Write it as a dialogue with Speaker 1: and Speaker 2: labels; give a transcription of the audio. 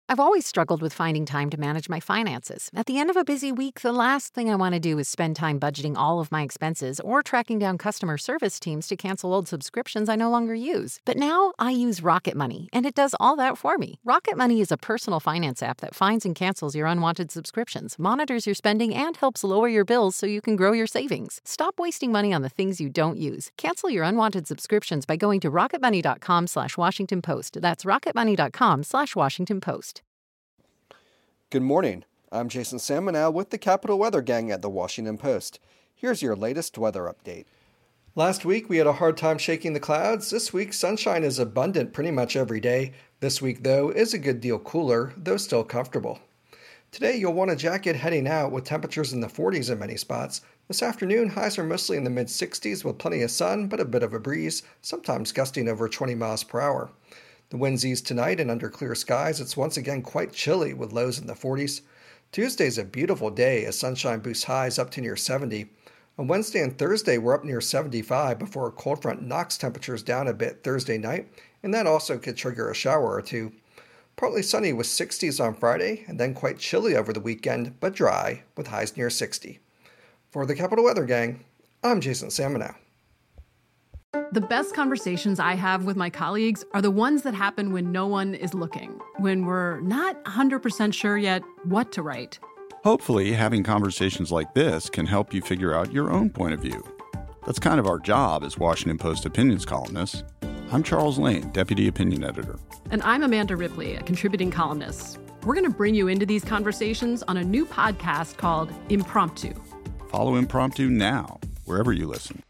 Speaker 1: I've always struggled with finding time to manage my finances. At the end of a busy week, the last thing I want to do is spend time budgeting all of my expenses or tracking down customer service teams to cancel old subscriptions I no longer use. But now I use Rocket Money, and it does all that for me. Rocket Money is a personal finance app that finds and cancels your unwanted subscriptions, monitors your spending, and helps lower your bills so you can grow your savings. Stop wasting money on the things you don't use. Cancel your unwanted subscriptions by going to rocketmoney.com/Washington Post. That's rocketmoney.com/Washington Post.
Speaker 2: Good morning. I'm Jason Samanow with the Capital Weather Gang at the Washington Post. Here's your latest weather update. Last week we had a hard time shaking the clouds. This week sunshine is abundant pretty much every day. This week, though, is a good deal cooler, though still comfortable. Today you'll want a jacket heading out with temperatures in the 40s in many spots. This afternoon, highs are mostly in the mid-60s with plenty of sun, but a bit of a breeze, sometimes gusting over 20 miles per hour. The winds ease tonight, and under clear skies, it's once again quite chilly with lows in the 40s. Tuesday's a beautiful day as sunshine boosts highs up to near 70. On Wednesday and Thursday, we're up near 75 before a cold front knocks temperatures down a bit Thursday night, and that also could trigger a shower or two. Partly sunny with 60s on Friday, and then quite chilly over the weekend, but dry with highs near 60. For the Capital Weather Gang, I'm Jason Samanow.
Speaker 3: The best conversations I have with my colleagues are the ones that happen when no one is looking, when we're not 100% sure yet what to write.
Speaker 4: Hopefully, having conversations like this can help you figure out your own point of view. That's kind of our job as Washington Post opinions columnists. I'm Charles Lane, Deputy Opinion Editor.
Speaker 3: And I'm Amanda Ripley, a contributing columnist. We're going to bring you into these conversations on a new podcast called Impromptu.
Speaker 4: Follow Impromptu now, wherever you listen.